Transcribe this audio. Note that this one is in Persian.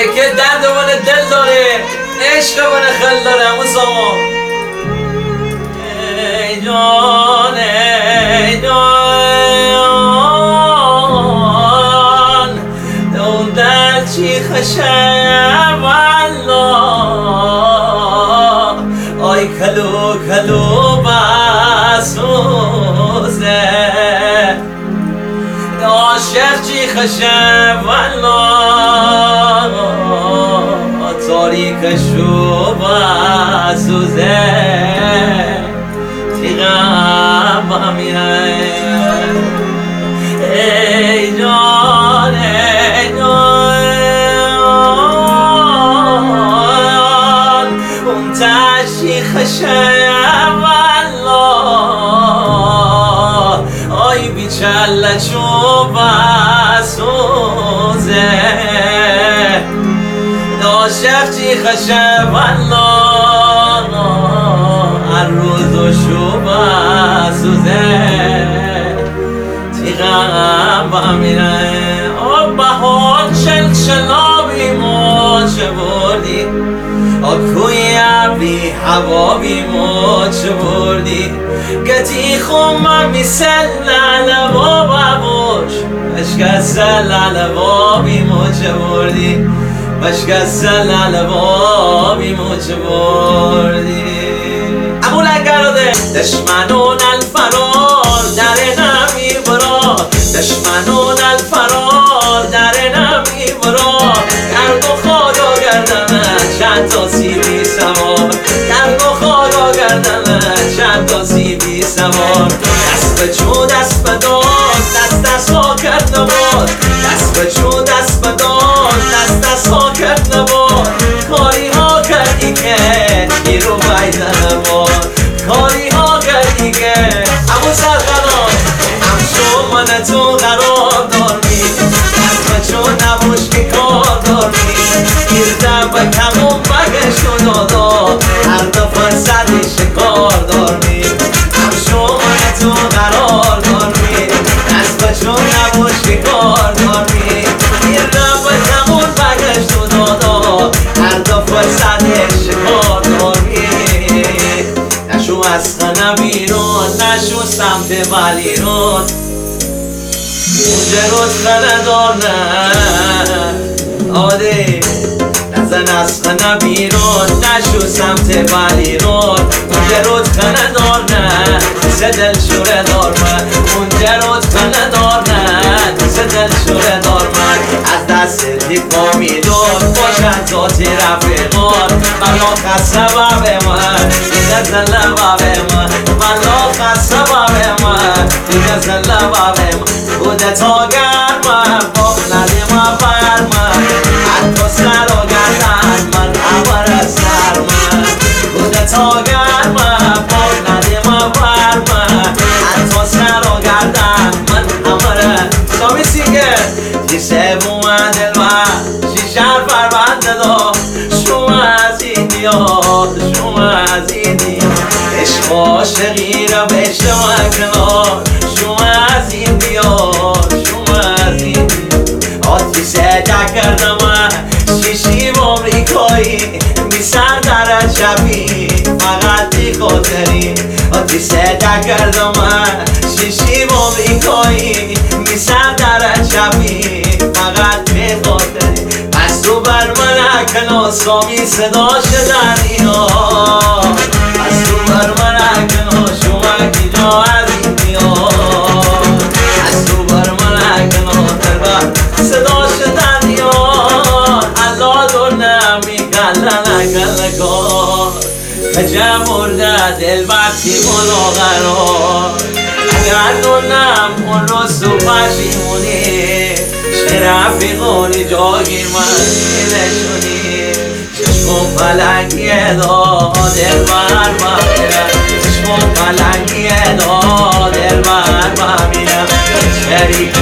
که درد من دل داره، عشق من خل داره. همون زمان ای جان ای جان اون در چی خشم والله آی کلو کلو بسوزه عاشق چی خشم والله تاریکشو بسوزه تیغم بمیره ای جان ای جان اون تشی خشم والله آی بیچله چو بسوزه عاشق چی خشم والله هر روز و شو بسوزه تیغم بمیره بهار شلابی موچه بردی کوی ابری هوا بی موچه بردی گتی خمم میسل لبا ببوش بشکست لبا بی موچه بردی بشکست لبا بی موچه بردی ابو لنگراده دشمنون الفرار در نمی برا دشمنون الفرار در نمی برا گرد و خدا گردم چند تا سیبی سوار گرد و خدا گردم چند تا سیبی سوار دست به چون دست به داد دست ها کرد نباد دست به چون دست به داد دست ها کرد نباد کاری ها کردی که گیرو بایدن نباد کاری ها کردی که همون سرقنان همشو من تو قرار دارمی دست به چون نبوش که کار دارمی گیردم به کمون بگشت و دادا هر دفعه صدی شکار دارمی همشو من تو قرار دارمی دست به چون نبوش که کار دارمی گیردم به کمون بگشت و دادا هر دفعه صدی شکار دارمی نشو از خانه بیرون نشو سمت ولیرون اونجا روز خانه دار نه آده نزن از خانه بیرون نشو سمت ولیرون اونجا روز خانه دار نه سه دل شوره دار من اونجا روز خانه دار نه سه دل شوره دار من از دست دیپا میدون باشد ذاتی رفیقان ملا خسته بابه من دیگه زله بابه من ملا خسته بابه من دیگه زله بابه من بوده تا گرمم باق ندیم برمم حتی سر و گردن من عبر سر من بوده تا گرمم باق ندیم برمم حتی سر و گردن من عبر سامی سیگه دیسه بومن دلوه شیشر فربنده دا شما از این دیاد شما از این دیاد عشق عاشقی را بشته من کنار شما از این دیاد شما از این دیاد آتی سجا کردم شیشی آمریکایی میسر در شبی فقط بی خاطری آتی سجا کردم شیشی آمریکایی میسر در شبی فقط بی خاطری پس تو بر من اکناس سامی صدا شدن اینا پس تو بر من اکناس شما کی جا از این میاد پس تو بر من اکناس تربر صدا شدن اینا الله دونم میکلن اکل کار کجا مرده دل برتی بالا قرار اگر دونم اون رو سو پشیمونی رفیقانی جاگیر من نشونی چشم پلنگی داد دلبر میرم چشم پلنگی داد دلبر میرم شریک